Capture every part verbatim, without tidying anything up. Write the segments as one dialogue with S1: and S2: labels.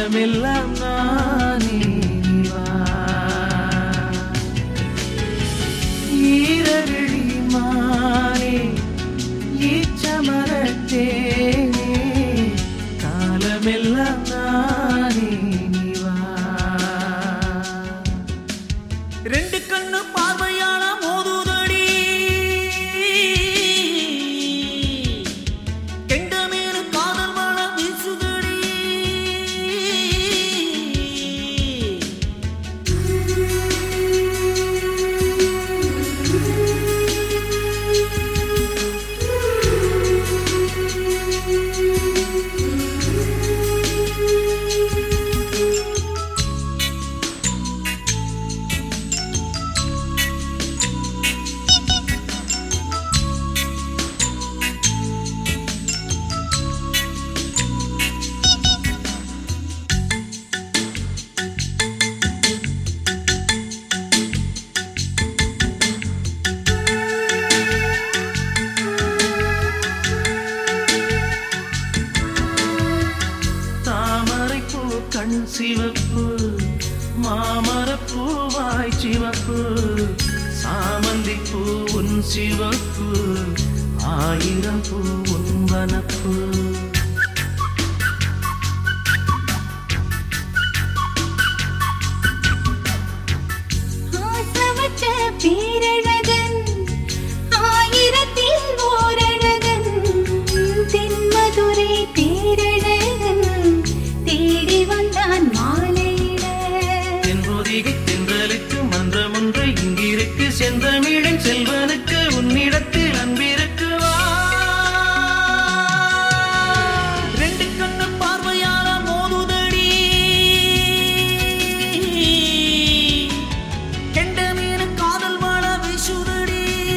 S1: காலமெல்லாம் நானே வா. ஈரவிழி மானே ஈச்சமரத்தேனே காலமெல்லாம் நானே வா. ரெண்டு கண்ணு பார்வையால மோதுதடி கெண்ட மேல காதல் மழை வீசுதடி. கண் சிவப்பு மாமரப்பூவாய் சிவப்பு சாமந்தி பூ உன் சிவப்பு ஆயிரம் பூ உன் வனப்பு.
S2: பேரழகன் ஆயிரத்தில் ஓரழகன் தென்மதுரை பேரழகன் தேடி வந்தான் மாலையிட.
S1: தென்பொதிகை தென்றலுக்கு மன்றம் ஒன்று இங்கிருக்கு செந்தமிழின் செல்வனுக்கு உன்னிடத்தில் அன்பிருக்கு வா. ரெண்டு கண்ணு பார்வையால மோதுதடி கெண்ட மீன் காதல் வாழ வீசுதடி.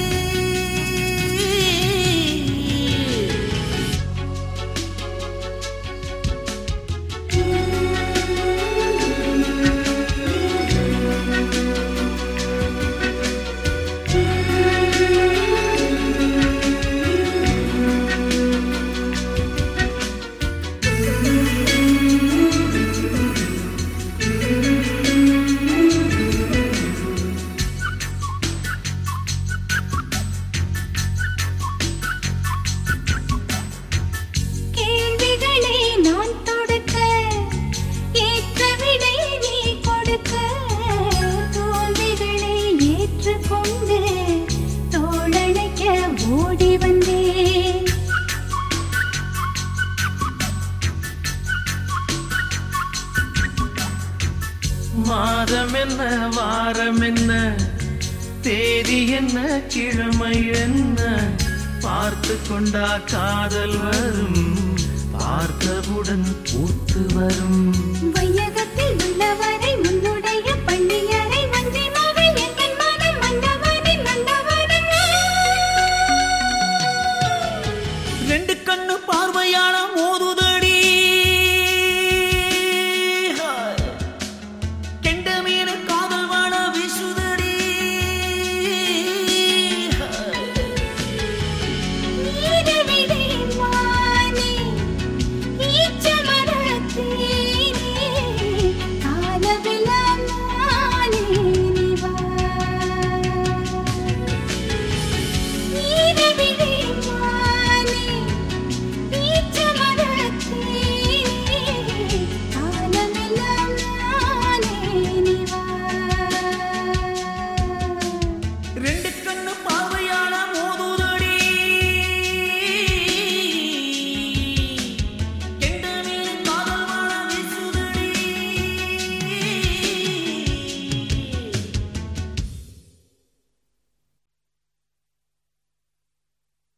S2: ஓடி வந்தேன்
S1: மாதம் என்ன வாரம் என்ன தேதி என்ன கிழமை என்ன பார்த்து கொண்டா காதல் வரும் பார்த்தவுடன் பூத்து வரும்.